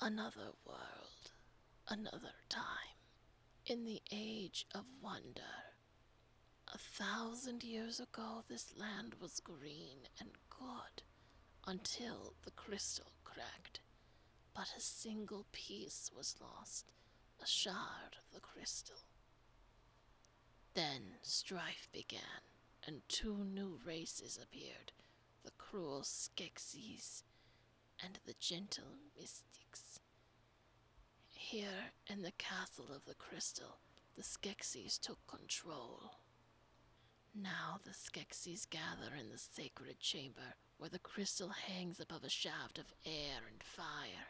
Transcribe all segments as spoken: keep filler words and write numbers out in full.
Another world, another time, in the age of wonder. A thousand years ago, this land was green and good until the crystal cracked. But a single piece was lost, a shard of the crystal. Then strife began, and two new races appeared, the cruel Skeksis and the gentle Mystics. Here in the castle of the crystal, the Skeksis took control. Now the Skeksis gather in the sacred chamber where the crystal hangs above a shaft of air and fire.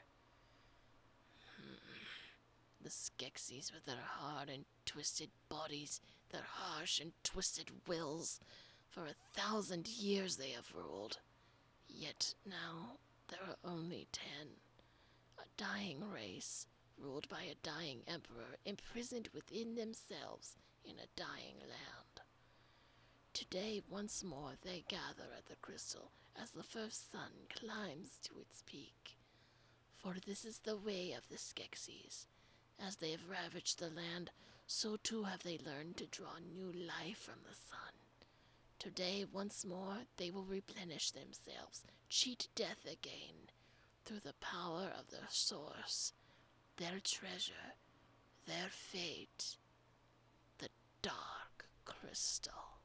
Hmm. The Skeksis with their hard and twisted bodies, their harsh and twisted wills. For a thousand years they have ruled. Yet now there are only ten. A dying race, ruled by a dying emperor, imprisoned within themselves in a dying land. Today, once more, they gather at the crystal as the first sun climbs to its peak. For this is the way of the Skeksis. As they have ravaged the land, so too have they learned to draw new life from the sun. Today, once more, they will replenish themselves, cheat death again, through the power of their source, their treasure, their fate, the Dark Crystal.